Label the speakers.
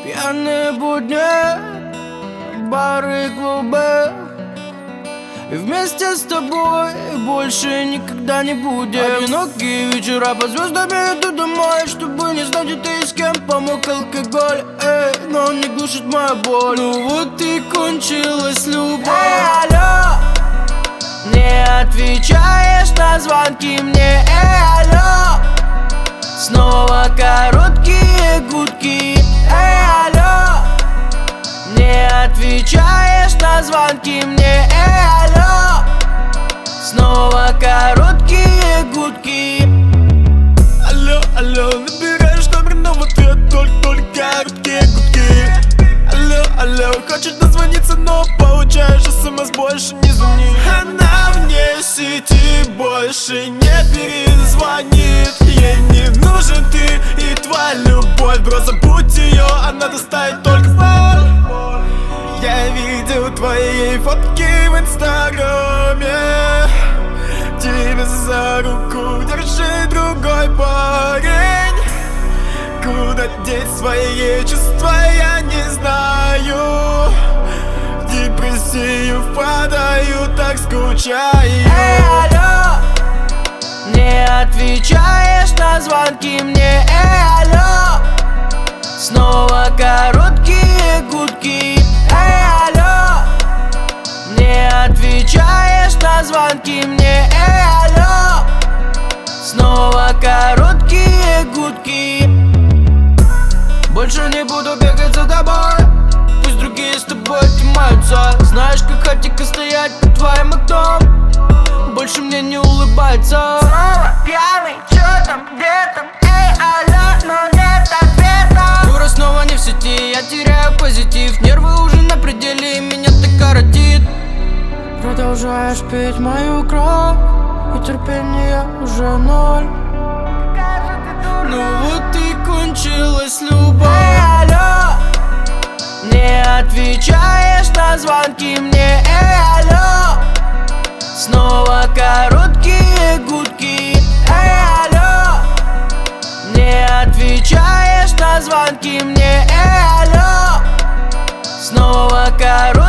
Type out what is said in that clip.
Speaker 1: Пьяные будни, бары, клубы, и вместе с тобой больше никогда не будем. Одинокие вечера под звездами, иду домой, чтобы не знать, где ты и с кем. Помог алкоголь, но он не глушит мою боль. Ну вот и кончилась любовь. Алло, не отвечаешь на звонки мне, алло. Снова короткие гудки, алло. Не отвечаешь на звонки мне, алло. Снова короткие гудки.
Speaker 2: Алло, алло, набираешь номер, но в ответ только короткие гудки. Алло, алло, хочешь дозвониться, но получаешь смс, больше не звони. Она вне сети больше не перезвонит. Ей не нужен ты и твоя любовь, бро, забудь ее, она доставит только боль. Я видел твои фотки в инстаграме, тебя за руку держит другой парень. Куда деть свои чувства, я не знаю. В депрессию впадаю, так скучаю.
Speaker 1: Алло, не отвечаешь на звонки мне, алло. Снова короткие гудки, алло. Не отвечаешь на звонки мне, алло. Снова короткие гудки. Больше не буду бегать за тобой, пусть другие с тобой отнимаются. Знаешь, как хотика стоять под твоим окном, больше мне не улыбается.
Speaker 3: Снова пьяный, чё там, где там, эй, алло, но нет ответа.
Speaker 1: Дура снова не в сети, я теряю позитив. Нервы уже на пределе, и меня так коротит. Продолжаешь пить мою кровь, и терпение уже ноль. Ну вот и кончилась любовь. Алло, не отвечаешь на звонки мне, алло. Снова короткие гудки, алло. Не отвечаешь на звонки мне, алло. Снова короткие